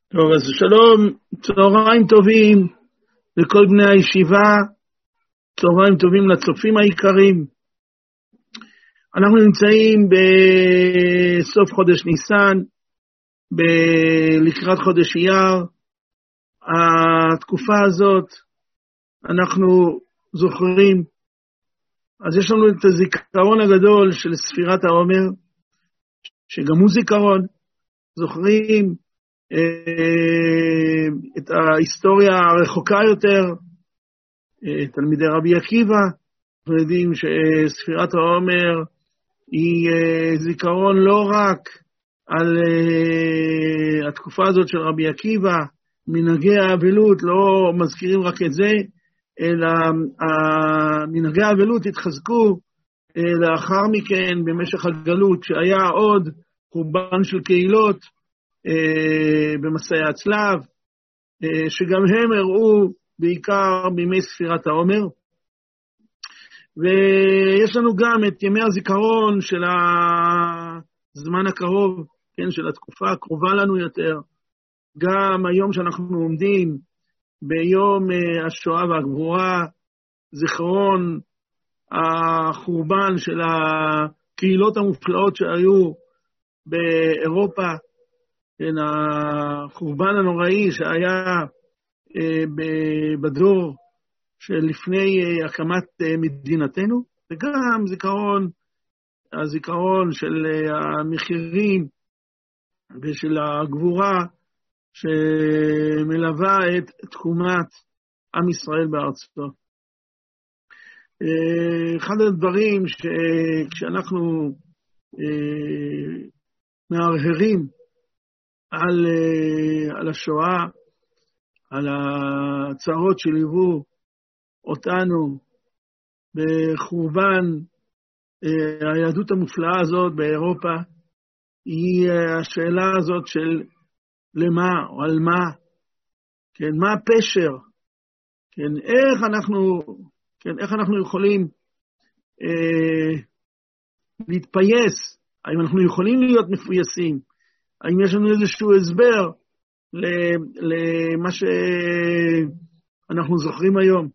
טוב, אז שלום, צהריים טובים לכל בני הישיבה, צהריים טובים לצופים היקרים. אנחנו נמצאים בסוף חודש ניסן, לקראת חודש אייר. התקופה הזאת אנחנו זוכרים, אז יש לנו את הזיכרון הגדול של ספירת העומר, שגם הוא זיכרון, זוכרים את ההיסטוריה הרחוקה יותר, תלמידי רבי עקיבא, אנחנו יודעים שספירת העומר היא זיכרון לא רק על התקופה הזאת של רבי עקיבא, מנהגי האבלות לא מזכירים רק את זה, אלא מנהגי האבלות התחזקו לאחר מכן במשך הגלות, שהיה עוד חורבן של קהילות במסעי הצלב, שגם הם הראו בעיקר בימי ספירת העומר. ויש לנו גם את ימי הזיכרון של הזמן הקרוב, כן, של התקופה הקרובה לנו יותר, גם היום שאנחנו עומדים ביום השואה והגבורה, זיכרון החורבן של הקהילות המופלאות שהיו באירופה, כן, החורבן הנוראי שהיה בדור שלפני הקמת מדינתנו, וגם הזיכרון של המחירים ושל הגבורה שמלווה את תקומת עם ישראל בארצו. אחד הדברים שכשאנחנו מהרהרים על השואה, על הצרות שליוו אותנו בחורבן היהדות המופלאה הזאת באירופה, היא השאלה הזאת של למה או על מה, כן, מה הפשר, כן, איך אנחנו יכולים להתפייס, האם אנחנו יכולים להיות מפויסים, האם יש לנו איזשהו הסבר למה שאנחנו זוכרים היום.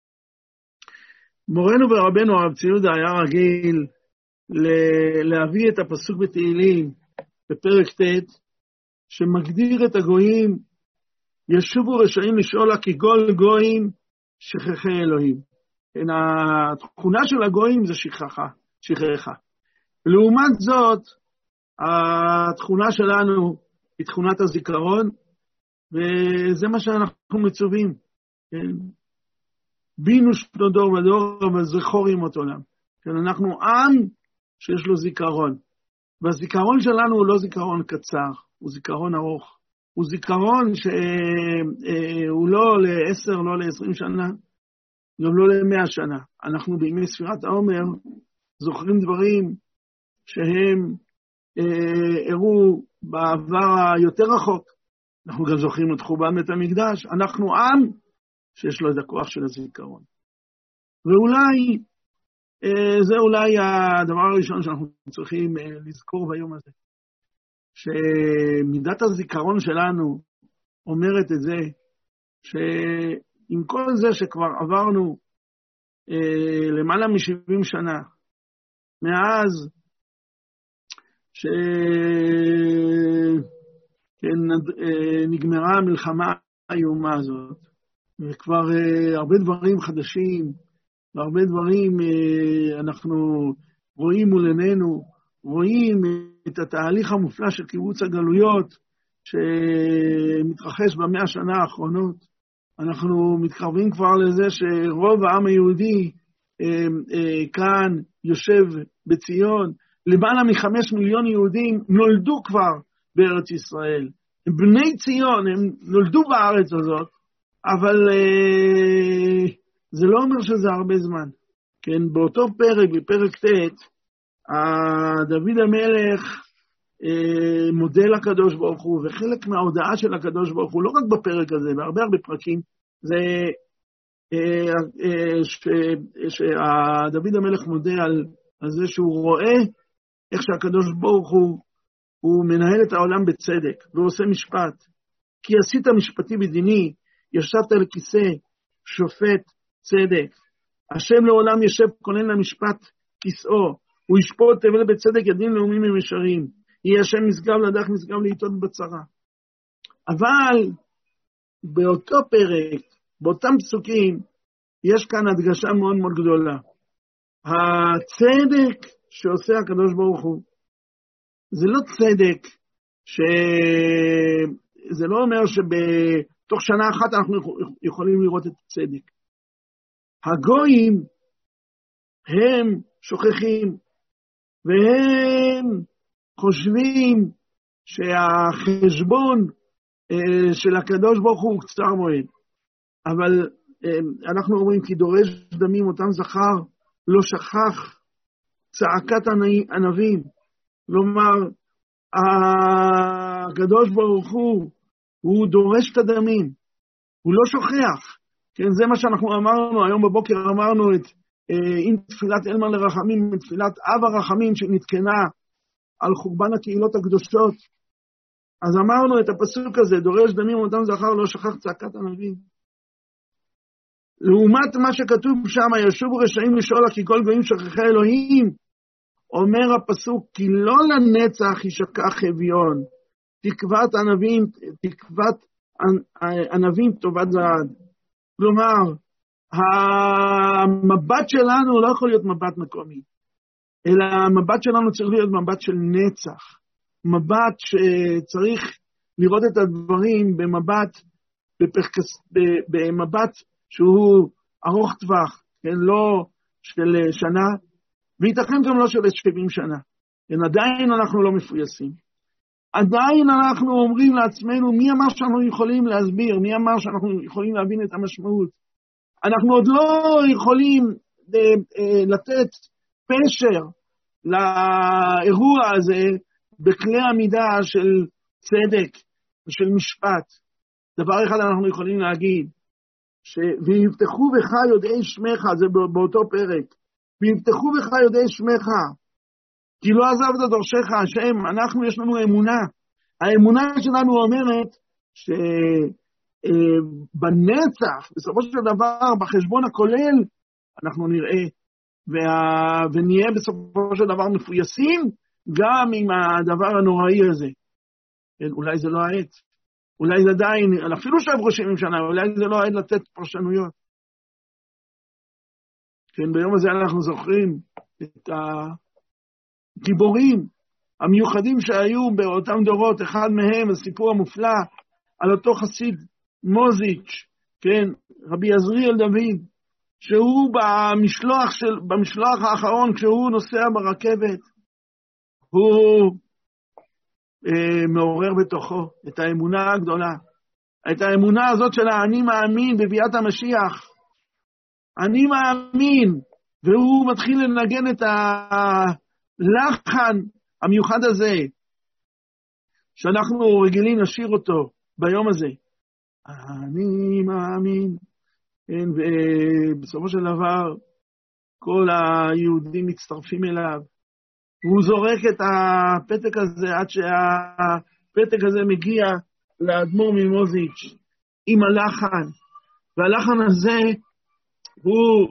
מורנו ורבנו הרב צבי יהודה היה רגיל להביא את הפסוק בתהילים בפרק ט' שמגדיר את הגויים, ישובו רשעים לשאול כי גול גויים שכחי אלוהים. התכונה של הגויים זה שכחה. לעומת זאת, התכונה שלנו היא תכונת הזיכרון, וזה מה שאנחנו מצווים. כן? בינו שנות דור ודור, אבל זכור ימות עולם. כן, אנחנו עם שיש לו זיכרון. והזיכרון שלנו הוא לא זיכרון קצר, הוא זיכרון ארוך. הוא זיכרון שהוא לא ל10, לא ל20 שנה, גם לא ל100 שנה. אנחנו בימי ספירת העומר זוכרים דברים שהם הראו בעבר היותר רחוק. אנחנו גם זוכרים את חורבן בית המקדש. אנחנו עם שיש לו את הכוח של הזיכרון. ואולי, זה אולי הדבר הראשון שאנחנו צריכים לזכור ביום הזה. שמידת הזיכרון שלנו אומרת את זה, שעם כל זה שכבר עברנו למעלה מ70 שנה, מאז נגמרה המלחמה האיומה הזאת, וכבר הרבה דברים חדשים, והרבה דברים אנחנו רואים מול עינינו, רואים את התהליך המופלא של קיבוץ הגלויות, שמתרחש ב100 שנה האחרונות. אנחנו מתקרבים כבר לזה שרוב העם היהודי כאן יושב בציון, למעלה מ5 מיליון יהודים נולדו כבר בארץ ישראל. הם בני ציון, הם נולדו בארץ הזאת, אבל זה לא אומר שזה הרבה זמן. כן, באותו פרק, בפרק ט', דוד המלך מודה לקדוש ברוך הוא, וחלק מההודעה של הקדוש ברוך הוא, לא רק בפרק הזה, בהרבה פרקים, זה שדוד המלך מודה על זה שהוא רואה איך שהקדוש ברוך הוא מנהל את העולם בצדק, והוא עושה משפט. כי עשית משפטי בדיני, ישבת על כיסא, שופט צדק. השם לעולם ישב כונן למשפט כיסאו, הוא ישפוט תבל בצדק ידין לאומים ומשרים, יהיה השם משגב לדך משגב לעיתות בצרה. אבל באותו פרק, באותם פסוקים, יש כאן הדגשה מאוד מאוד גדולה. הצדק שעושה הקדוש ברוך הוא, זה לא צדק, זה לא אומר שבתוך שנה אחת אנחנו יכולים לראות את הצדק. הגויים הם שוכחים, והם חושבים שהחשבון של הקדוש ברוך הוא קצר מועד. אבל אנחנו אומרים כי דורש דמים אותם זכר, לא שכח צעקת ענבים. כלומר, הקדוש ברוך הוא דורש את הדמים, הוא לא שוכח. כן, זה מה שאנחנו אמרנו, היום בבוקר אמרנו את עם תפילת אלמן לרחמים, את תפילת אב הרחמים שנתקנה על חורבן הקהילות הקדושות. אז אמרנו את הפסוק הזה, דורש דמים אותם זכר, לא שכח צעקת ענבים. לעומת מה שכתוב שם, ישובו רשעים לשאול כי כל גויים שכחי אלוהים, אומר הפסוק, כי לא לנצח ישכח אביון, תקוות ענבים טובת זעד. כלומר, המבט שלנו לא יכול להיות מבט מקומי, אלא המבט שלנו צריך להיות מבט של נצח, מבט שצריך לראות את הדברים במבט שהוא ארוך טווח, כן, לא של שנה, וייתכן גם לא של 70 שנה. כן, עדיין אנחנו לא מפויסים. עדיין אנחנו אומרים לעצמנו, מי אמר שאנחנו יכולים להסביר, מי אמר שאנחנו יכולים להבין את המשמעות. אנחנו עוד לא יכולים לתת פשר לאירוע הזה בכלי המידה של צדק ושל משפט. דבר אחד אנחנו יכולים להגיד, ויבטחו בך יודעי שמך, זה באותו פרק, ויבטחו בך יודעי שמך, כי לא עזבת דורשך השם. אנחנו יש לנו אמונה, האמונה שלנו אומרת שבנצח, בסופו של דבר, בחשבון הכולל, אנחנו נראה, ונהיה בסופו של דבר מפויסים, גם עם הדבר הנוראי הזה. אולי זה לא העת, אולי זה עדיין, אפילו שעברו 70 שנה, אולי זה לא העת לתת פרשנויות. כן, ביום הזה אנחנו זוכרים את הגיבורים המיוחדים שהיו באותם דורות. אחד מהם, הסיפור המופלא על אותו חסיד מוזיץ', כן, רבי עזריאל דוד, שהוא במשלוח האחרון, כשהוא נוסע ברכבת, הוא מעורר בתוכו את האמונה הגדולה, את האמונה הזאת של אני מאמין בביאת המשיח, אני מאמין, והוא מתחיל לנגן את הלחן המיוחד הזה, שאנחנו רגילים לשיר אותו ביום הזה. אני מאמין, ובסופו של דבר, כל היהודים מצטרפים אליו, והוא זורק את הפתק הזה, עד שהפתק הזה מגיע לאדמו"ר ממוזיץ' עם הלחן, והלחן הזה הוא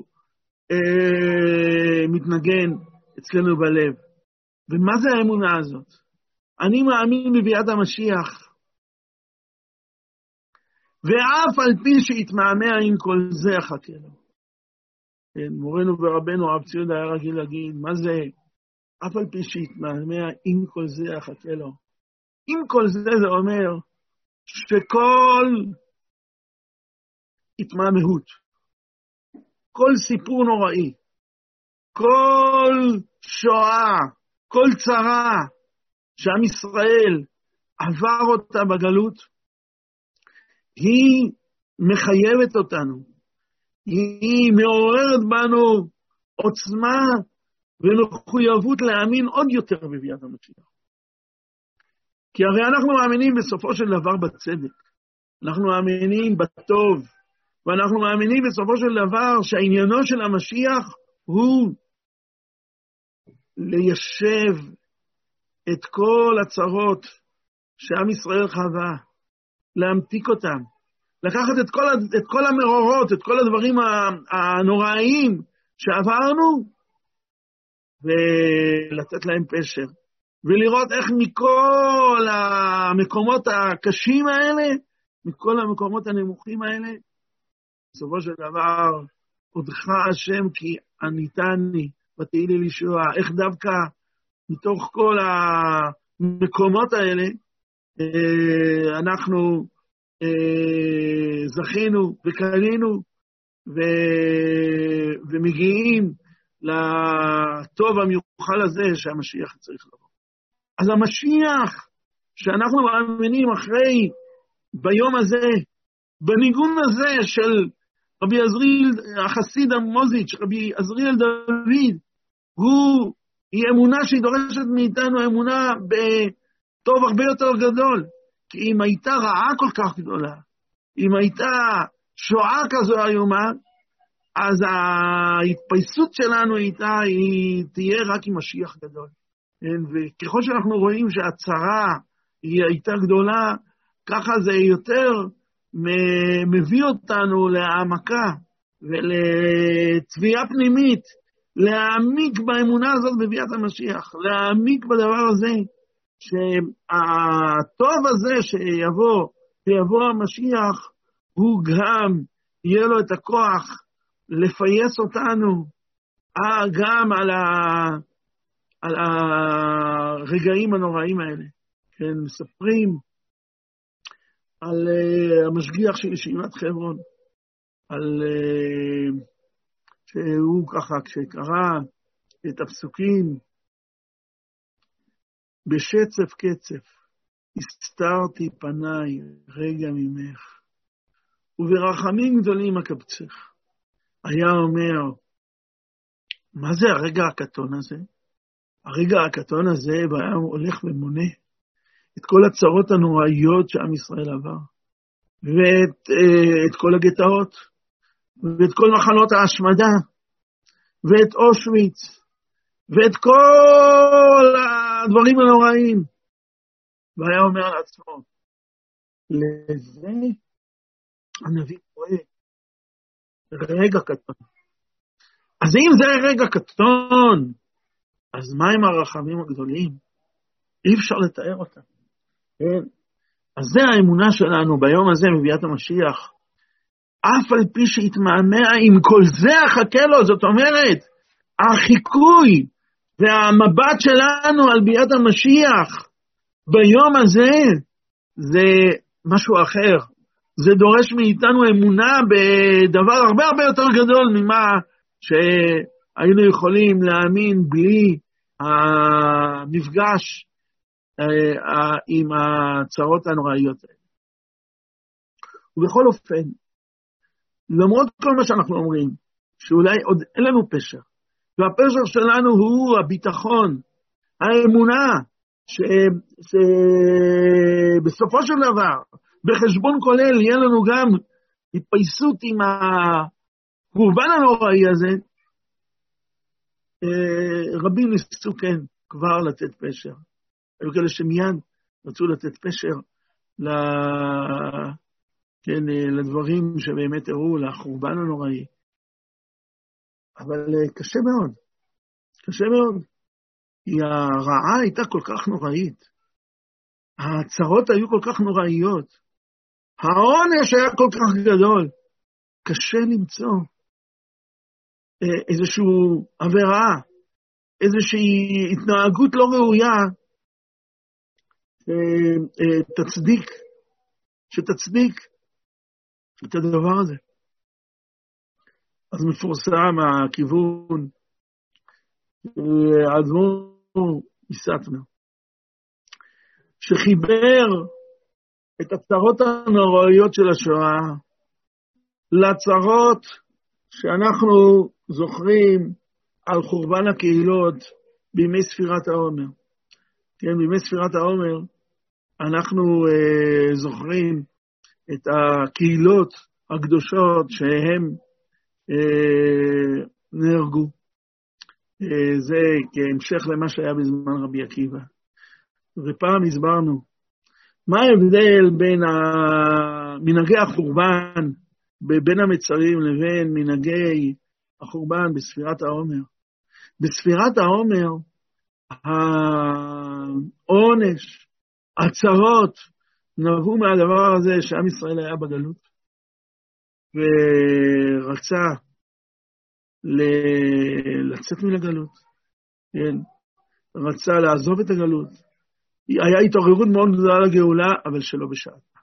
מתנגן אצלנו בלב. ומה זה האמונה הזאת? אני מאמין בביאת המשיח, ואף על פי שהתמהמה עם כל זה אחכה לו. כן, מורנו ורבנו הרב ציודה היה רגיל להגיד, מה זה אף על פי שהתמהמה עם כל זה אחכה לו? עם כל זה זה אומר שכל התמהמהות, כל סיפור נוראי, כל שואה, כל צרה שעם ישראל עבר אותה בגלות, היא מחייבת אותנו, היא מעוררת בנו עוצמה ומחויבות להאמין עוד יותר בביאת המשיח. כי הרי אנחנו מאמינים בסופו של דבר בצדק, אנחנו מאמינים בטוב, ואנחנו מאמינים בסופו של דבר שהעניינו של המשיח הוא ליישב את כל הצרות שעם ישראל חווה, להמתיק אותם, לקחת את כל המרורות, את כל הדברים הנוראיים שעברנו, ולתת להם פשר, ולראות איך מכל המקומות הקשים האלה, מכל המקומות הנמוכים האלה, בסופו של דבר, עודך השם כי עניתני, ותהי לי לישועה, איך דווקא מתוך כל המקומות האלה, אנחנו זכינו וקנינו, ומגיעים לטוב המיוחל הזה שהמשיח צריך לבוא. אז המשיח שאנחנו מאמינים אחרי ביום הזה, בניגון הזה של רבי עזריאל החסיד המוזיץ', רבי עזריאל דוד, היא אמונה שהיא דורשת מאיתנו אמונה בטוב הרבה יותר גדול. כי אם הייתה רעה כל כך גדולה, אם הייתה שואה כזו איומה, אז ההתפייסות שלנו איתה היא תהיה רק עם משיח גדול. וככל שאנחנו רואים שהצרה היא הייתה גדולה, ככה זה יותר מביא אותנו להעמקה ולתביעה פנימית, להעמיק באמונה הזאת בביאת המשיח, להעמיק בדבר הזה, שהטוב הזה שיבוא המשיח, הוא גם יהיה לו את הכוח לפייס אותנו, גם על הרגעים הנוראים האלה. כן, מספרים על המשגיח של ישיבת חברון, על שהוא ככה, כשקרא את הפסוקים, בשצף קצף, הסתרתי פניי רגע ממך, וברחמים גדולים אקבצך. היה אומר, מה זה הרגע הקטון הזה? הרגע הקטון הזה, והיה הולך ומונה את כל הצרות הנוראיות שעם ישראל עבר, ואת כל הגטאות, ואת כל מחנות ההשמדה, ואת אושוויץ, ואת כל הדברים הנוראים. והיה אומר לעצמו, לזה הנביא רואה רגע קטון. אז אם זה רגע קטון, אז מה עם הרחמים הגדולים? אי אפשר לתאר אותם. כן? אז זה האמונה שלנו ביום הזה מביאת המשיח. אף על פי שהתמהמה, עם כל זה אחכה לו, זאת אומרת, החיקוי והמבט שלנו על ביאת המשיח ביום הזה, זה משהו אחר. זה דורש מאיתנו אמונה בדבר הרבה הרבה יותר גדול ממה שהיינו יכולים להאמין בלי המפגש עם הצרות הנוראיות האלה. ובכל אופן, למרות כל מה שאנחנו אומרים, שאולי עוד אין לנו פשר, והפשר שלנו הוא הביטחון, האמונה, שבסופו של דבר, בחשבון כולל, יהיה לנו גם התפייסות עם הקורבן הנוראי הזה, רבים ניסו כן כבר לתת פשר. היו כאלה שמיד רצו לתת פשר לדברים שבאמת הראו לחורבן הנוראי. אבל קשה מאוד, קשה מאוד. כי הרעה הייתה כל כך נוראית. הצרות היו כל כך נוראיות. העונש היה כל כך גדול. קשה למצוא איזושהי עבירה, איזושהי התנהגות לא ראויה, שתצדיק את הדבר הזה. אז מפורסם הכיוון האדמו"ר מסטמר, שחיבר את הצרות הנוראיות של השואה לצרות שאנחנו זוכרים על חורבן הקהילות בימי ספירת העומר. כן, בימי ספירת העומר אנחנו זוכרים את הקהילות הקדושות שהם נהרגו. זה כהמשך למה שהיה בזמן רבי עקיבא. ופעם הסברנו מה ההבדל בין מנהגי החורבן, בין המצרים לבין מנהגי החורבן בספירת העומר? בספירת העומר, העונש, הצרות, נבעו מהדבר הזה שעם ישראל היה בגלות, ורצה לצאת מן הגלות, כן? רצה לעזוב את הגלות. היה התעוררות מאוד גדולה לגאולה, אבל שלא בשעתה.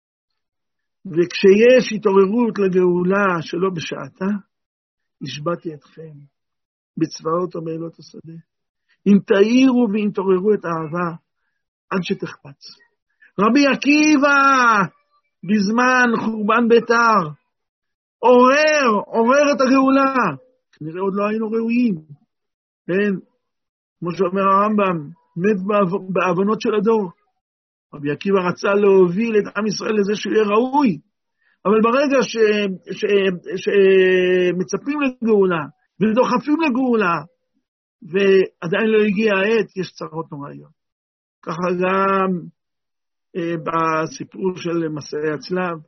וכשיש התעוררות לגאולה שלא בשעתה, השבעתי אתכם בצבאות ומעלות השדה. אם תאירו ואם תעוררו את האהבה, עד שתחפץ. רבי עקיבא, בזמן חורבן ביתר, עורר את הגאולה. כנראה עוד לא היינו ראויים. כן? כמו שאומר הרמב"ם, מת בעוונות של הדור. רבי עקיבא רצה להוביל את עם ישראל לזה שהוא יהיה ראוי. אבל ברגע שמצפים לגאולה, ודוחפים לגאולה, ועדיין לא הגיע העת, יש צרות נוראיות. ככה גם בסיפור של מסעי הצלב,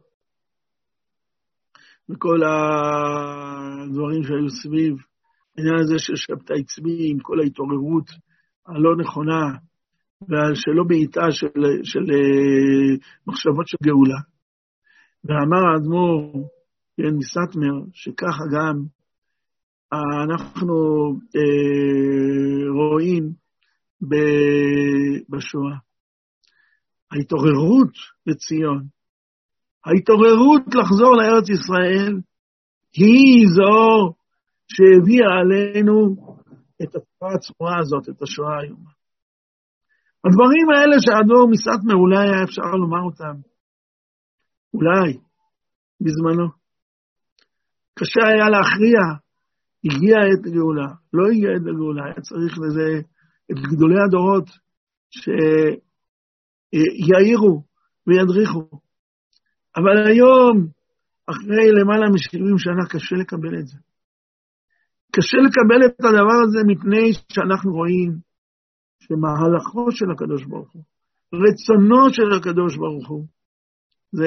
וכל הדברים שהיו סביב, העניין הזה של שבתאי צבי, עם כל ההתעוררות הלא נכונה, ושלא בעיטה של מחשבות של גאולה. ואמר האדמו"ר, כן, מסטמר, שככה גם אנחנו רואים בשואה. ההתעוררות לציון, ההתעוררות לחזור לארץ ישראל, היא זו שהביאה עלינו את התופעה הצורה הזאת, את השואה היום. הדברים האלה שהאדמו"ר מסטמר אולי היה אפשר לומר אותם, אולי, בזמנו. קשה היה להכריע, הגיע עת הגאולה, לא הגיע עת הגאולה, היה צריך לזה את גדולי הדורות שיעירו וידריכו. אבל היום, אחרי למעלה מ-70 שנה, קשה לקבל את זה. קשה לקבל את הדבר הזה מפני שאנחנו רואים שמהלכו של הקדוש ברוך הוא, רצונו של הקדוש ברוך הוא, זה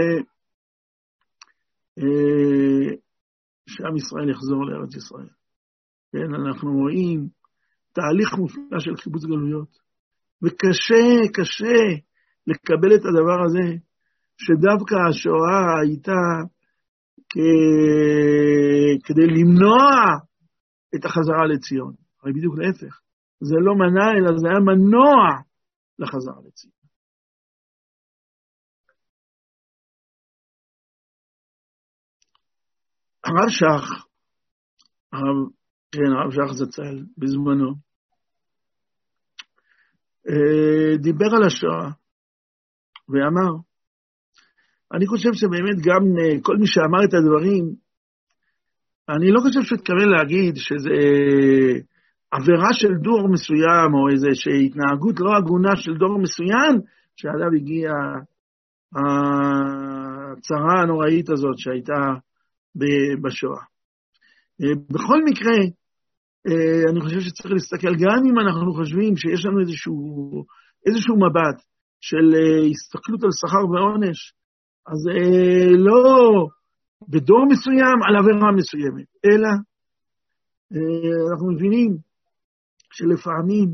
שעם ישראל יחזור לארץ ישראל. כן, אנחנו רואים תהליך מופלא של קיבוץ גלויות, וקשה לקבל את הדבר הזה, שדווקא השואה הייתה כדי למנוע את החזרה לציון. הרי בדיוק להפך, זה לא מנע, אלא זה היה מנוע לחזרה לציון. הרב שך זצ"ל בזמנו, דיבר על השואה, ואמר, אני חושב שבאמת גם כל מי שאמר את הדברים, אני לא חושב שהתכוון להגיד שזה עבירה של דור מסוים, או איזושהי התנהגות לא הגונה של דור מסוים, שעליו הגיעה הצרה הנוראית הזאת שהייתה בשואה. בכל מקרה, אני חושב שצריך להסתכל, גם אם אנחנו חושבים שיש לנו איזשהו מבט של הסתכלות על שכר ועונש, אז לא בדור מסוים על עבירה מסוימת, אלא אנחנו מבינים שלפעמים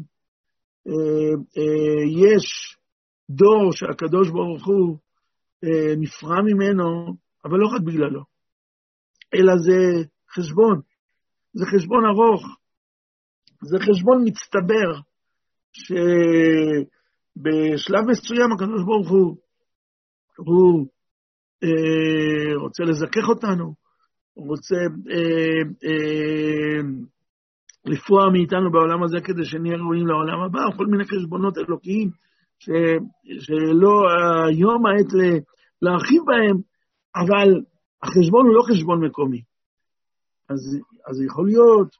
יש דור שהקדוש ברוך הוא נפרע ממנו, אבל לא רק בגללו, אלא זה חשבון, זה חשבון ארוך, זה חשבון מצטבר, שבשלב מסוים הקדוש ברוך הוא רוצה לזכך אותנו, הוא רוצה לפרוע מאיתנו בעולם הזה כדי שנהיה ראויים לעולם הבא, כל מיני חשבונות אלוקיים שלא היום העת להרחיב בהם, אבל החשבון הוא לא חשבון מקומי. אז יכול להיות,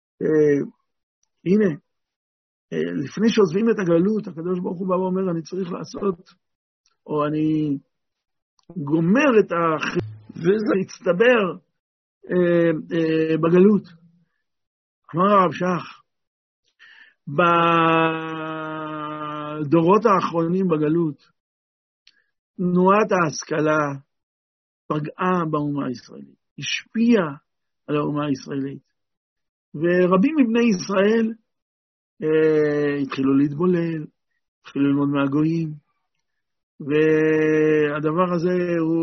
הנה, לפני שעוזבים את הגלות, הקדוש ברוך הוא בא ואומר, אני צריך לעשות, או אני גומר את וזה יצטבר בגלות. אמר הרב שך, בדורות האחרונים בגלות, תנועת ההשכלה פגעה באומה הישראלית, השפיעה על האומה הישראלית, ורבים מבני ישראל התחילו להתבולל, התחילו ללמוד מהגויים, והדבר הזה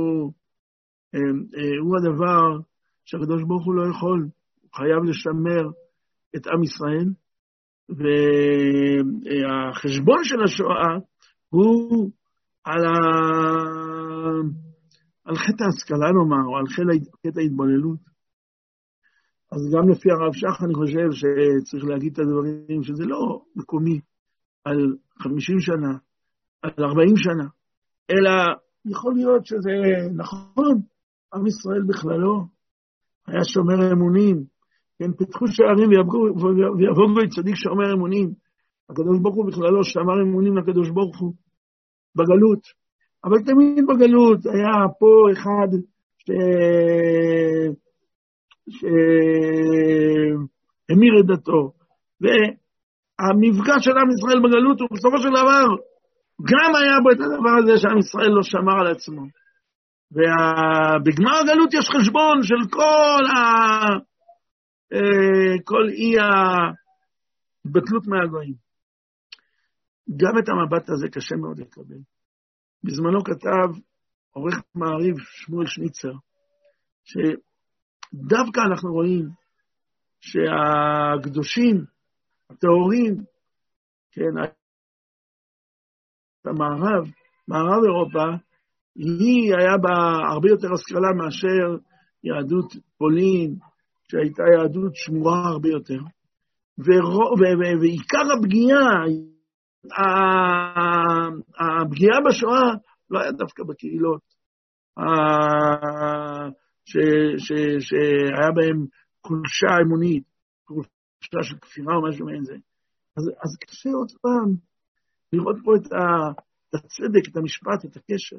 הוא הדבר שהקדוש ברוך הוא לא יכול, הוא חייב לשמר את עם ישראל, והחשבון של השואה הוא על חטא ההשכלה נאמר, או על חטא ההתבוללות. אז גם לפי הרב שך אני חושב שצריך להגיד את הדברים שזה לא מקומי על 50 שנה, על 40 שנה, אלא יכול להיות שזה נכון, עם ישראל בכללו היה שומר אמונים, כן, פתחו שערים ויבואו צדיק שומר אמונים, הקדוש ברוך הוא בכללו שמר אמונים לקדוש ברוך הוא בגלות, אבל תמיד בגלות היה פה אחד שהמיר את דתו, והמפגש של עם ישראל בגלות הוא בסופו של דבר גם היה בו את הדבר הזה שעם ישראל לא שמר על עצמו, ובגמר הגלות יש חשבון של כל אי הבטלות מהגויים. גם את המבט הזה קשה מאוד לקבל. בזמנו כתב עורך מעריב שמואל שניצר, שדווקא אנחנו רואים שהקדושים, הטהורים, כן, המערב, מערב אירופה, היא היה בה הרבה יותר השכלה מאשר יהדות פולין, שהייתה יהדות שמורה הרבה יותר. ועיקר הפגיעה בשואה לא היה דווקא בקהילות, שהיה בהם חולשה אמונית, חולשה של כפירה או משהו מעין זה. אז קשה עוד פעם לראות פה את הצדק, את המשפט, את הקשר.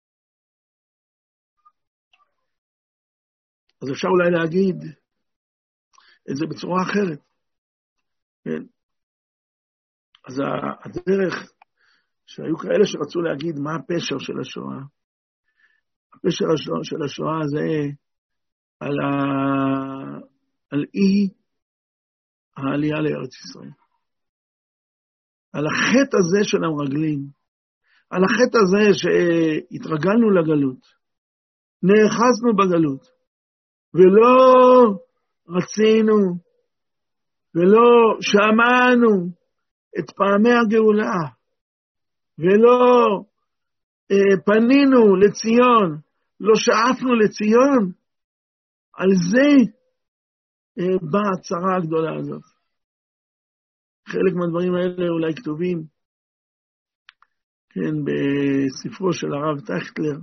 אז אפשר אולי להגיד את זה בצורה אחרת. כן? אז הדרך שהיו כאלה שרצו להגיד מה הפשר של השואה, הפשר של השואה זה על אי העלייה לארץ ישראל. על החטא הזה של המרגלים, על החטא הזה שהתרגלנו לגלות, נאחזנו בגלות, ולא רצינו, ולא שמענו את פעמי הגאולה, ולא פנינו לציון, לא שאפנו לציון, על זה באה הצרה הגדולה הזאת. חלק מהדברים האלה אולי כתובים, כן, בספרו של הרב טייכטלר,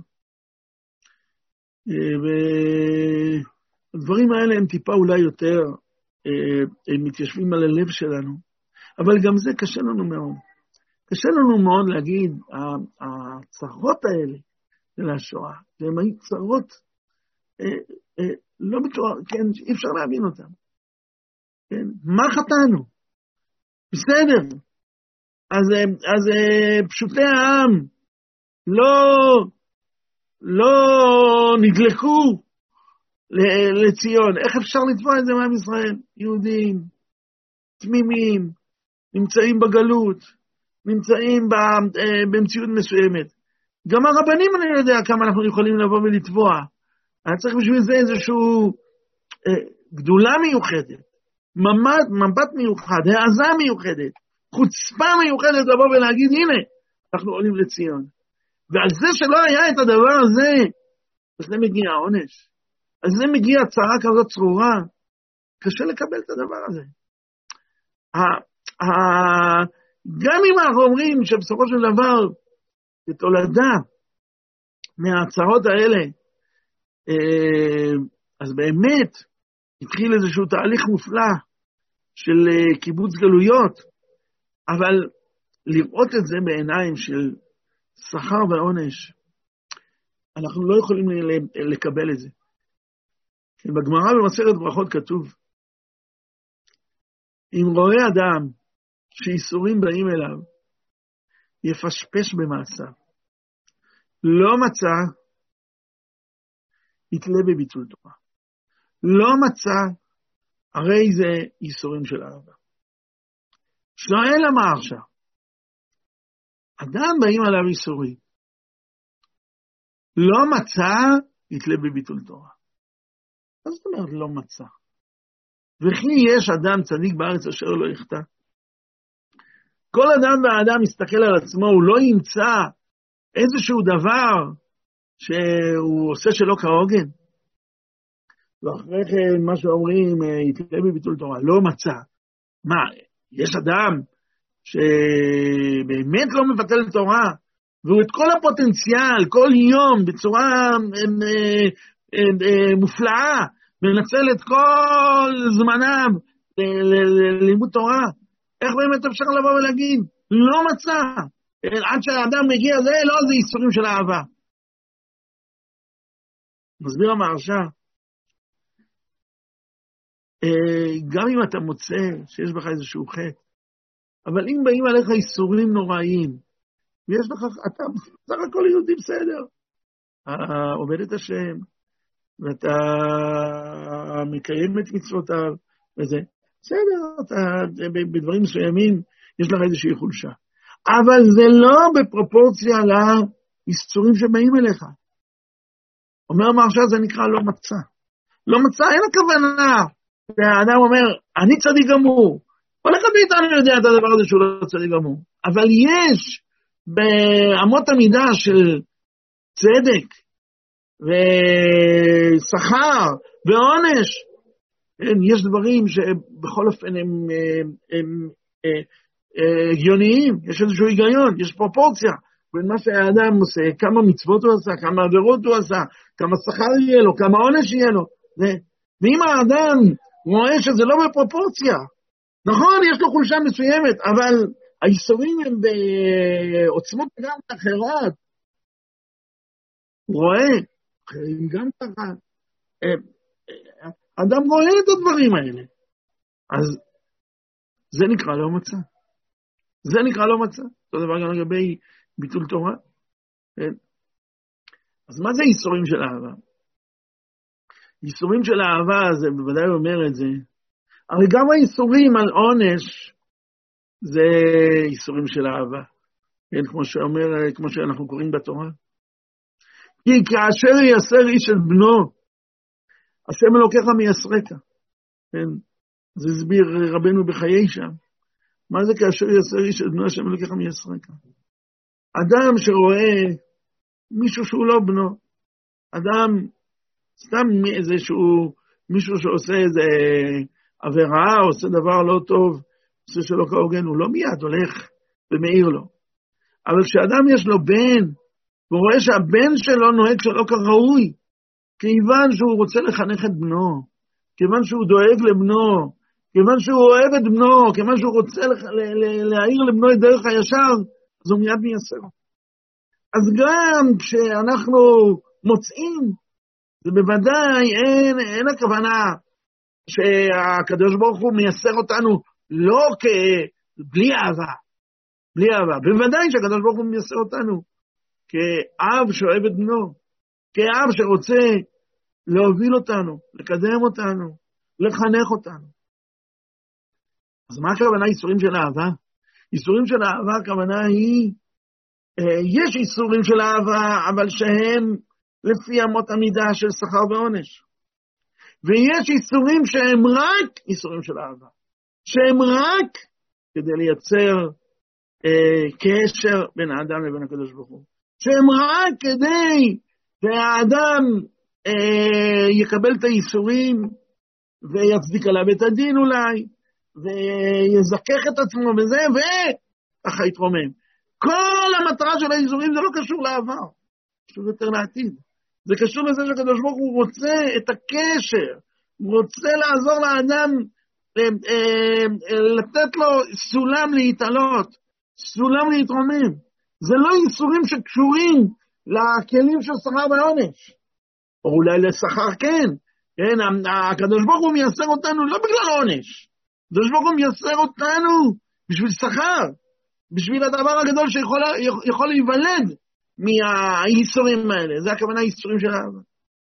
והדברים האלה הם טיפה אולי יותר, הם מתיישבים על הלב שלנו, אבל גם זה קשה לנו מאוד. קשה לנו מאוד להגיד, הצרות האלה של השואה, שהן היו צרות, לא בצורה, כן, אי אפשר להבין אותן. כן, מה חטאנו? בסדר. אז פשוטי העם לא נדלקו לציון. איך אפשר לתבוע את זה מעם ישראל? יהודים, תמימים, נמצאים בגלות, נמצאים במציאות מסוימת. גם הרבנים אני לא יודע כמה אנחנו יכולים לבוא ולתבוע. אני צריך בשביל זה איזשהו גדולה מיוחדת, מבט מיוחד, העזה מיוחדת, חוצפה מיוחדת לבוא ולהגיד, הנה, אנחנו עולים לציון. ועל זה שלא היה את הדבר הזה, אז זה מגיע העונש. אז זה מגיע צרה כזאת צרורה. קשה לקבל את הדבר הזה. גם אם אנחנו אומרים שבסופו של דבר, כתולדה מהצרות האלה, אז באמת התחיל איזשהו תהליך מופלא של קיבוץ גלויות, אבל לראות את זה בעיניים של שכר ועונש, אנחנו לא יכולים לקבל את זה. בגמרא במסכת ברכות כתוב, אם רואה אדם שאיסורים באים אליו, יפשפש במעשיו, לא מצא, יתלה בביטול תורה. לא מצא, הרי זה ייסורים של אהבה. שואל אמר עכשיו, אדם באים עליו ייסורים, לא מצא, יתלה בביטול תורה. אז זאת אומרת, לא מצא. וכי יש אדם צדיק בארץ אשר לא יחטא. כל אדם והאדם מסתכל על עצמו, הוא לא ימצא איזשהו דבר שהוא עושה שלא כהוגן. ואחרי כן מה שאומרים, יתלה בביטול תורה, לא מצא. מה, יש אדם שבאמת לא מבטל תורה, והוא את כל הפוטנציאל, כל יום, בצורה מופלאה, מנצל את כל זמנם ללימוד תורה. איך באמת אפשר לבוא ולהגיד? לא מצא. עד שהאדם מגיע, זה ייסורים של אהבה. מסביר המהרש"א, גם אם אתה מוצא שיש בך איזשהו חטא, אבל אם באים עליך ייסורים נוראים, ויש לך, אתה בסך הכל יהודי בסדר, עובד את השם, ואתה מקיים את מצוותיו, וזה, בסדר, בדברים מסוימים יש לך איזושהי חולשה. אבל זה לא בפרופורציה לייסורים שבאים אליך. אומר המהרש"א, זה נקרא לא מצא. לא מצא, אין הכוונה. האדם אומר, אני צדיק גמור. כל אחד מאיתנו יודע את הדבר הזה שהוא לא צדיק גמור. אבל יש באמות המידה של צדק, ושכר, ועונש, יש דברים שבכל אופן הם הגיוניים, יש איזשהו היגיון, יש פרופורציה, בין מה שהאדם עושה, כמה מצוות הוא עשה, כמה עבירות הוא עשה, כמה שכר יהיה לו, כמה עונש יהיה לו, ואם האדם רואה שזה לא בפרופורציה, נכון, יש לו חולשה מסוימת, אבל הייסורים הם בעוצמות גם אחרות, הוא רואה, גם ככה, אדם רואה את הדברים האלה, אז זה נקרא לא מצא. זה נקרא לא מצא. אותו דבר גם לגבי ביטול תורה. כן? אז מה זה ייסורים של אהבה? ייסורים של אהבה, זה בוודאי אומר את זה. הרי גם הייסורים על עונש, זה ייסורים של אהבה. כן? כמו שאנחנו קוראים בתורה. כי כאשר יסר איש את בנו, השם אלוקיך מייסרק. כן? זה הסביר רבנו בחיי שם. מה זה כאשר יסר איש את בנו, השם אלוקיך מייסרק? אדם שרואה מישהו שהוא לא בנו, אדם, סתם מישהו שעושה איזה עבירה, עושה דבר לא טוב, עושה שלא כהוגן, הוא לא מיד הולך ומאיר לו. אבל כשאדם יש לו בן, והוא רואה שהבן שלו נוהג שלא כראוי, כיוון שהוא רוצה לחנך את בנו, כיוון שהוא דואג לבנו, כיוון שהוא אוהב את בנו, כיוון שהוא רוצה להעיר לבנו את דרך הישר, אז הוא מיד מייסר. אז גם כשאנחנו מוצאים, זה בוודאי אין הכוונה שהקדוש ברוך הוא מייסר אותנו לא בלי אהבה, בלי אהבה. בוודאי שהקדוש ברוך הוא מייסר אותנו כאב שאוהב את בנו, כאב שרוצה להוביל אותנו, לקדם אותנו, לחנך אותנו. אז מה הכוונה איסורים של אהבה? איסורים של אהבה, הכוונה היא, יש איסורים של אהבה, אבל שהם לפי אמות המידה של שכר ועונש. ויש איסורים שהם רק איסורים של אהבה, שהם רק כדי לייצר קשר בין האדם לבין הקדוש ברוך הוא. שהם רק כדי שהאדם יקבל את האיסורים ויצדיק עליו את הדין אולי, ויזכך את עצמו בזה, וככה יתרומם. כל המטרה של האיסורים זה לא קשור לעבר, קשור יותר לעתיד. זה קשור לזה שהקדוש ברוך הוא רוצה את הקשר, הוא רוצה לעזור לאדם, לתת לו סולם להתעלות, סולם להתרומם. זה לא איסורים שקשורים לכלים של שכר ועונש, או אולי לשכר כן, כן, הקדוש ברוך הוא מייסר אותנו לא בגלל עונש, הקדוש ברוך הוא מייסר אותנו בשביל שכר, בשביל הדבר הגדול שיכול להיוולד מהאיסורים האלה. זה הכוונה האיסורים של האהבה.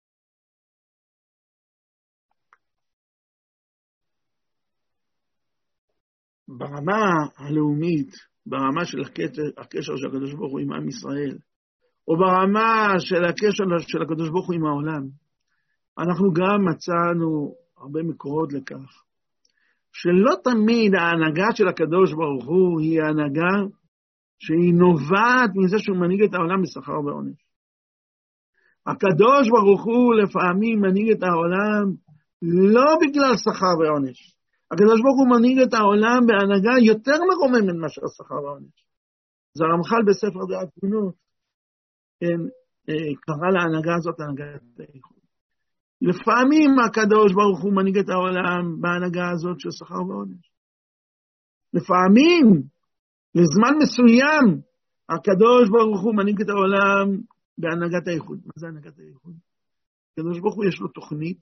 ברמה הלאומית, ברמה של הקשר של הקדוש ברוך הוא עם עם ישראל, או ברמה של הקשר של הקדוש ברוך הוא עם העולם, אנחנו גם מצאנו הרבה מקורות לכך, שלא תמיד ההנהגה של הקדוש ברוך הוא היא ההנהגה שהיא נובעת מזה שהוא מנהיג את העולם בשכר ועונש. הקדוש ברוך הוא לפעמים מנהיג את העולם לא בגלל שכר ועונש. הקדוש ברוך הוא מנהיג את העולם בהנהגה יותר מרוממת מאשר שכר ועונש. זה הרמח"ל בספר דעת תבונות, כן, קרא להנהגה הזאת הנהגת האיחוד. לפעמים הקדוש ברוך הוא מנהיג את העולם בהנהגה הזאת של שכר ועונש. לפעמים, לזמן מסוים, הקדוש ברוך הוא מנהיג את העולם בהנהגת האיחוד. מה זה הנהגת האיחוד? הקדוש ברוך הוא יש לו תוכנית,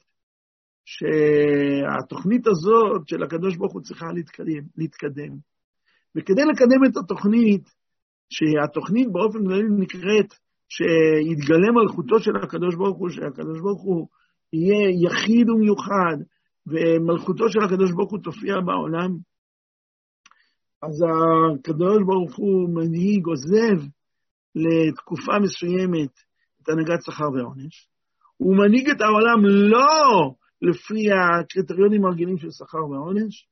שהתוכנית הזאת של הקדוש ברוך הוא צריכה להתקדם. וכדי לקדם את התוכנית, שהתוכנית באופן כללי נקראת, שיתגלה מלכותו של הקדוש ברוך הוא, שהקדוש ברוך הוא יהיה יחיד ומיוחד, ומלכותו של הקדוש ברוך הוא תופיע בעולם, אז הקדוש ברוך הוא מנהיג, עוזב לתקופה מסוימת את הנהגת שכר ועונש. הוא מנהיג את העולם לא לפי הקריטריונים הרגילים של שכר ועונש,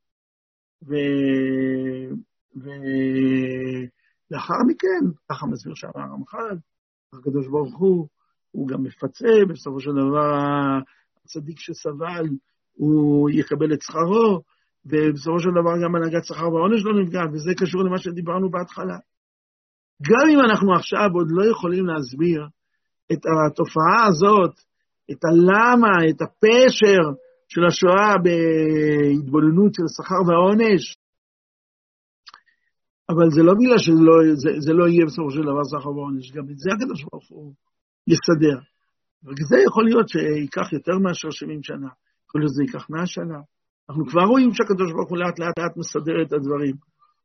ולאחר מכן, ככה מסביר שם הרמח"ל, הקדוש ברוך הוא גם מפצה, בסופו של דבר הצדיק שסבל, הוא יקבל את שכרו, ובסופו של דבר גם הנהגת שכר ועונש לא נפגע, וזה קשור למה שדיברנו בהתחלה. גם אם אנחנו עכשיו עוד לא יכולים להסביר את התופעה הזאת, את הלמה, את הפשר של השואה בהתבוננות של שכר ועונש, אבל זה לא בגלל שזה לא יהיה בסופו של דבר שכר ועונש, גם את זה הקדוש ברוך הוא יסדר. וזה יכול להיות שיקח יותר מאשר 70 שנה, יכול להיות שזה ייקח 100 שנה. אנחנו כבר רואים שהקדוש ברוך הוא לאט לאט מסדר את הדברים.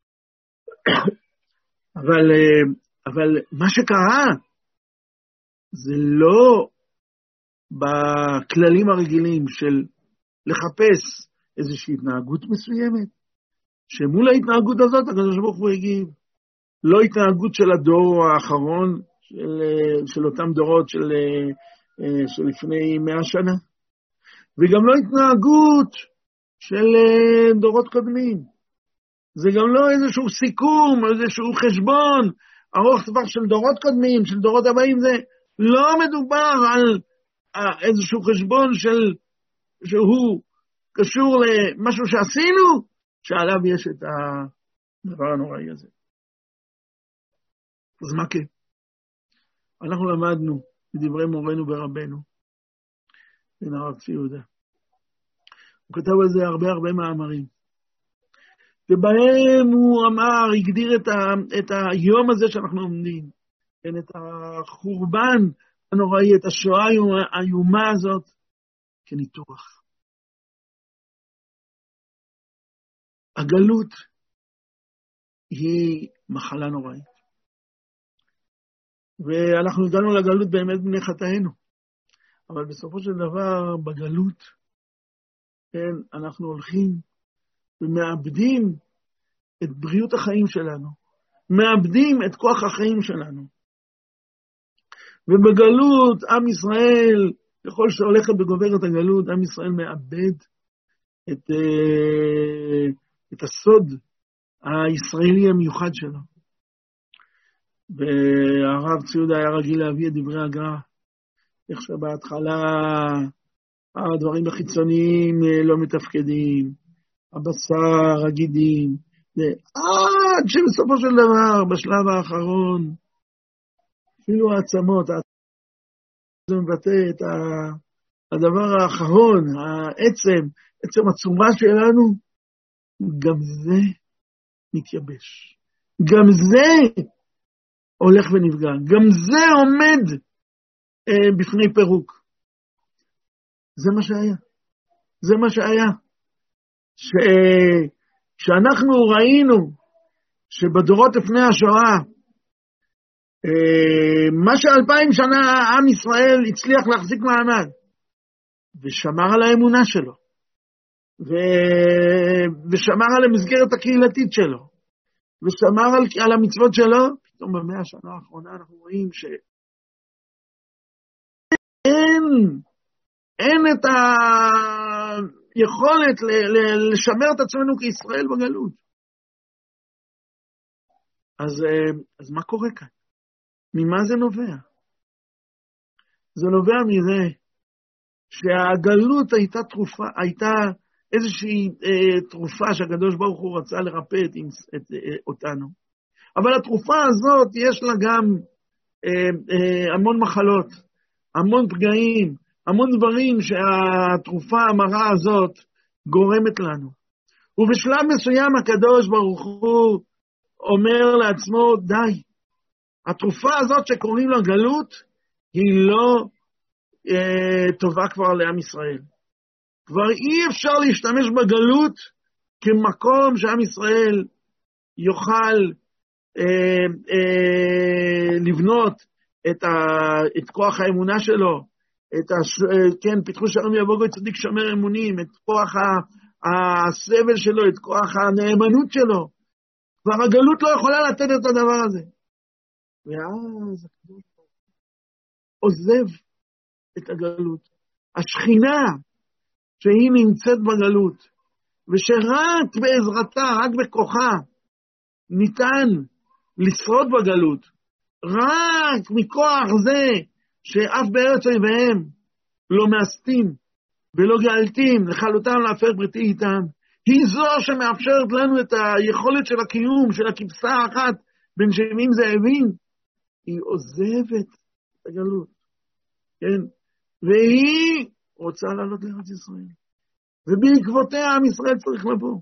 אבל מה שקרה, זה לא בכללים הרגילים של לחפש איזושהי התנהגות מסוימת, שמול ההתנהגות הזאת הקדוש ברוך הוא הגיב. לא התנהגות של הדור האחרון, של אותם דורות של לפני 100 שנה, וגם לא התנהגות של דורות קודמים. זה גם לא איזשהו סיכום, איזשהו חשבון ארוך טווח של דורות קודמים, של דורות הבאים. זה לא מדובר על איזשהו חשבון שהוא קשור למשהו שעשינו, שעליו יש את הדבר הנוראי הזה. אז מה כן? אנחנו למדנו בדברי מורנו ורבנו, בן הרב צבי יהודה. הוא כתב על זה הרבה מאמרים. ובהם הוא אמר, הגדיר את היום הזה שאנחנו עומדים, את החורבן הנוראי, את השואה האיומה הזאת, כניתוח. הגלות היא מחלה נוראית. ואנחנו הגענו לגלות באמת בני חטאינו. אבל בסופו של דבר, בגלות, כן, אנחנו הולכים ומאבדים את בריאות החיים שלנו. מאבדים את כוח החיים שלנו. ובגלות, עם ישראל, ככל שהולכת וגוברת הגלות, עם ישראל מאבד את הסוד הישראלי המיוחד שלו. והרב צבי יהודה היה רגיל להביא את דברי הגר"א, איך שבהתחלה הדברים החיצוניים לא מתפקדים, הבשר, הגידים, עד שבסופו של דבר, בשלב האחרון, אפילו העצמות, זה מבטא את הדבר האחרון, עצם הצורה שלנו, גם זה מתייבש. גם זה הולך ונפגע. גם זה עומד בפני פירוק. זה מה שהיה. זה מה שהיה. שאנחנו ראינו שבדורות לפני השואה, מה ש2000 שנה עם ישראל הצליח להחזיק מעמד, ושמר על האמונה שלו, ושמר על המסגרת הקהילתית שלו, ושמר על המצוות שלו, פתאום ב100 שנה האחרונה אנחנו רואים שאין את היכולת לשמר את עצמנו כישראל בגלות. אז מה קורה כאן? ממה זה נובע? זה נובע מזה שהגלות הייתה איזושהי תרופה שהקדוש ברוך הוא רצה לרפא אותנו. אבל התרופה הזאת יש לה גם המון מחלות, המון פגעים, המון דברים שהתרופה המרה הזאת גורמת לנו. ובשלב מסוים הקדוש ברוך הוא אומר לעצמו, די, התרופה הזאת שקוראים לה גלות, היא לא טובה כבר לעם ישראל. כבר אי אפשר להשתמש בגלות כמקום שעם ישראל יוכל לבנות את כוח האמונה שלו, כן, פיתחו שערים יבוגו צדיק שומר אמונים, את כוח הסבל שלו, את כוח הנאמנות שלו. כבר הגלות לא יכולה לתת את הדבר הזה. ואז הקדוש עוזב את הגלות. השכינה שהיא נמצאת בגלות, ושרק בעזרתה, רק בכוחה, ניתן לשרוד בגלות, רק מכוח זה שאף בארץ אויביהם לא מאסתים ולא גאלתים לכלותם להפר בריתי איתם, היא זו שמאפשרת לנו את היכולת של הקיום, של הכבשה האחת בין 70 זאבים. היא עוזבת את הגלות, כן? והיא רוצה לעלות לארץ ישראל, ובעקבותיה עם ישראל צריך לבוא.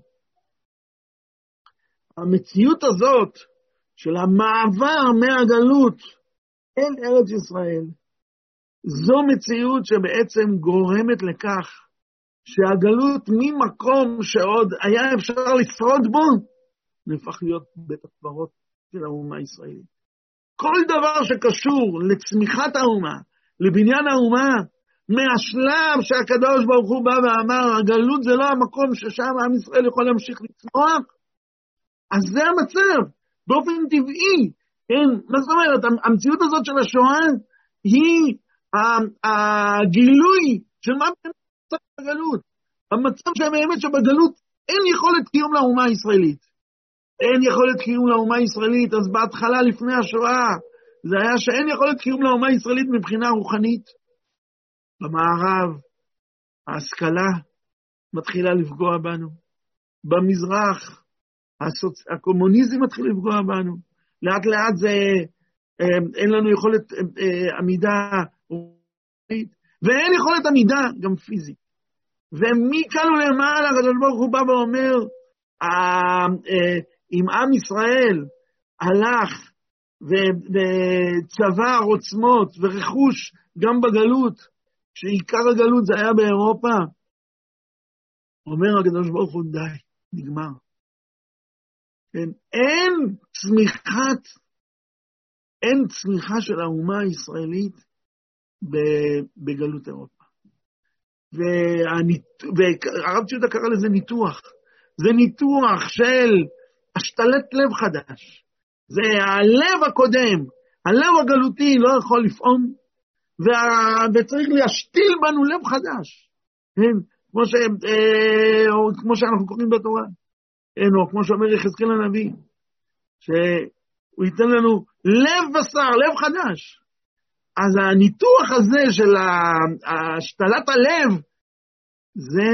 המציאות הזאת של המעבר מהגלות אל ארץ ישראל, זו מציאות שבעצם גורמת לכך שהגלות ממקום שעוד היה אפשר לשרוד בו, נהפך להיות בית הקברות של האומה הישראלית. כל דבר שקשור לצמיחת האומה, לבניין האומה, מהשלב שהקדוש ברוך הוא בא ואמר, הגלות זה לא המקום ששם עם ישראל יכול להמשיך לצמוח, אז זה המצב, באופן טבעי, כן? מה זאת אומרת? המציאות הזאת של השואה, היא הגילוי של מה באמת בגלות. המצב שבאמת שבגלות אין יכולת קיום לאומה הישראלית. אין יכולת קיום לאומה הישראלית, אז בהתחלה לפני השואה, זה היה שאין יכולת קיום לאומה הישראלית מבחינה רוחנית. במערב, ההשכלה מתחילה לפגוע בנו. במזרח, הקומוניזם מתחיל לפגוע בנו. לאט לאט זה, אין לנו יכולת עמידה רוחנית, ואין יכולת עמידה גם פיזית. ומכאן ולמעלה, הקדוש ברוך הוא בא ואומר, אם עם ישראל הלך וצבר עוצמות ורכוש גם בגלות, שעיקר הגלות זה היה באירופה, אומר הקדוש ברוך הוא, די, נגמר. כן? אין צמיחה של האומה הישראלית בגלות אירופה. והרב ציודה קרא לזה ניתוח. זה ניתוח של השתלת לב חדש. זה הלב הקודם, הלב הגלותי לא יכול לפעום, וצריך להשתיל בנו לב חדש. כמו שאנחנו קוראים בתורה. או כמו שאומר יחזקאל הנביא, שהוא ייתן לנו לב בשר, לב חדש. אז הניתוח הזה של השתלת הלב, זה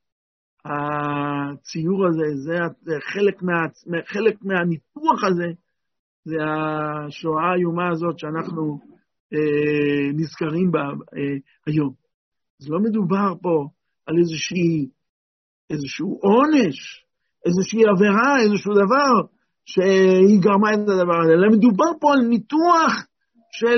הציור הזה, זה חלק מהניתוח הזה, זה השואה האיומה הזאת שאנחנו נזכרים בה היום. אז לא מדובר פה על איזשהו עונש, איזושהי עבירה, איזשהו דבר שהיא גרמה את הדבר הזה, אלא מדובר פה על ניתוח של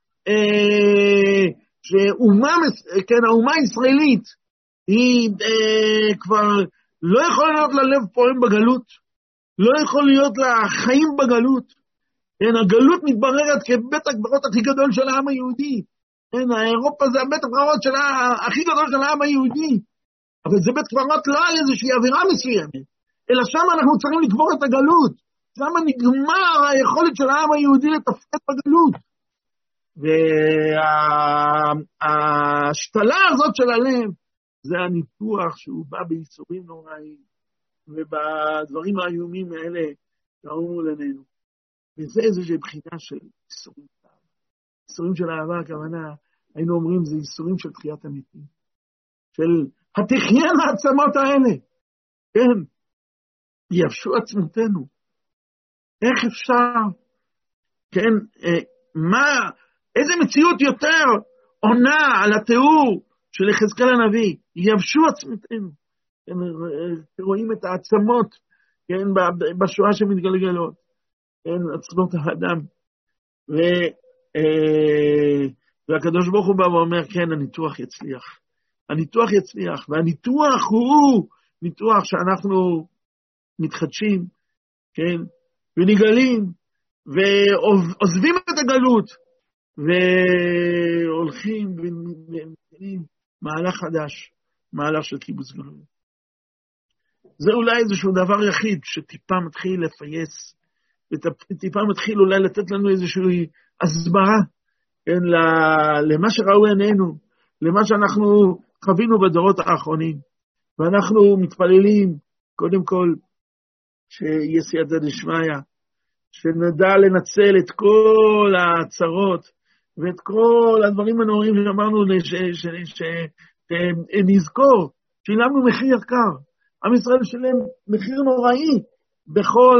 האומה הישראלית, היא כבר לא יכול להיות ללב פועם בגלות, לא יכול להיות לה חיים בגלות, כן, הגלות מתבררת כבית הקברות הכי גדול של העם היהודי. כן, אירופה זה הבית הקברות הכי גדול של העם היהודי. אבל זה בית קברות לא על איזושהי אווירה מסוימת, אלא שם אנחנו צריכים לקבור את הגלות. שם נגמר היכולת של העם היהודי לתפקד בגלות. וההשתלה הזאת של הלב, זה הניתוח שהוא בא בייסורים נוראים, ובדברים האיומים האלה ראו מול עינינו. וזה איזושהי בחינה של ייסורים. ייסורים של אהבה, הכוונה, היינו אומרים, זה ייסורים של תחיית המתים. של התחיינה העצמות האלה. כן, יבשו עצמותינו. איך אפשר, כן, איזה מציאות יותר עונה על התיאור של יחזקאל הנביא, יבשו עצמותינו. כן, רואים את העצמות, כן, בשואה שמתגלגלות, כן, עצמות האדם. והקדוש ברוך הוא בא ואומר, כן, הניתוח יצליח. הניתוח יצליח, והניתוח הוא ניתוח שאנחנו מתחדשים, כן, ונגלים, ועוזבים את הגלות, והולכים ומתחילים מהלך חדש, מהלך של קיבוץ גלויות. זה אולי איזשהו דבר יחיד שטיפה מתחיל לפייס, וטיפה מתחיל אולי לתת לנו איזושהי הסברה, כן, למה שראו עינינו, למה שאנחנו חווינו בדורות האחרונים, ואנחנו מתפללים, קודם כל, שיהיה סייעתא דשמיא, שנדע לנצל את כל הצרות, ואת כל הדברים הנוראים שאמרנו, שנזכור, שילמנו מחיר יקר, עם ישראל שלם מחיר נוראי, בכל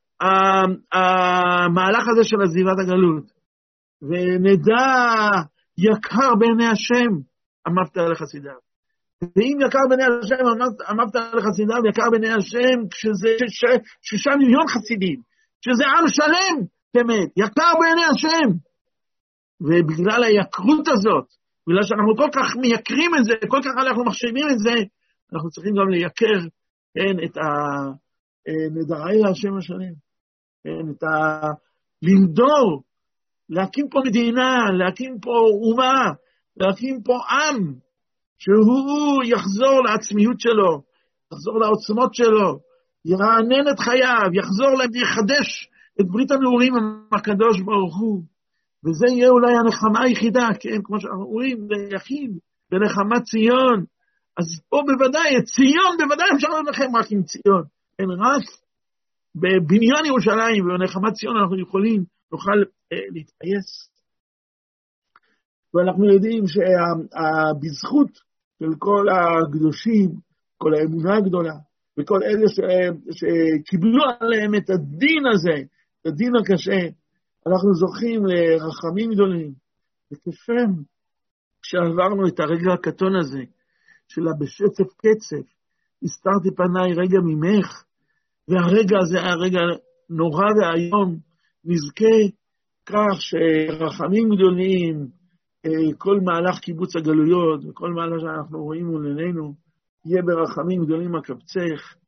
המהלך הזה של עזיבת הגלות, ונדע יקר בעיני השם, אמרת לחסידיו. ואם יקר בעיני השם, אמרת לחסידיו, יקר בעיני השם, כשזה 6 מיליון חסידים, שזה עם שלם, באמת, יקר בעיני השם. ובגלל היקרות הזאת, בגלל שאנחנו כל כך מייקרים את זה, כל כך אנחנו מחשיבים את זה, אנחנו צריכים גם לייקר, כן, את נדרי להשם השלם, כן, לנדור, להקים פה מדינה, להקים פה אומה, להקים פה עם, שהוא יחזור לעצמיות שלו, יחזור לעוצמות שלו, ירענן את חייו, יחדש את ברית הנעורים עם הקדוש ברוך הוא, וזה יהיה אולי הנחמה היחידה, כן, כמו שאנחנו רואים, ליחיד, בנחמת ציון, אז פה בוודאי, ציון בוודאי אפשר לנחם רק עם ציון, אין רק בבניין ירושלים ובנחמת ציון אנחנו יכולים, נוכל להתפייס. ואנחנו יודעים שבזכות של כל הקדושים, כל האמונה הגדולה, וכל אלה שקיבלו עליהם את הדין הזה, את הדין הקשה, אנחנו זוכים לרחמים גדולים. וכשם שעברנו את הרגע הקטון הזה, של בשצף קצף, הסתרתי פניי רגע ממך, והרגע הזה היה רגע נורא והיום, נזכה כך שרחמים גדולים, כל מהלך קיבוץ הגלויות, וכל מהלך שאנחנו רואים מול עינינו, יהיה ברחמים גדולים מקבצך,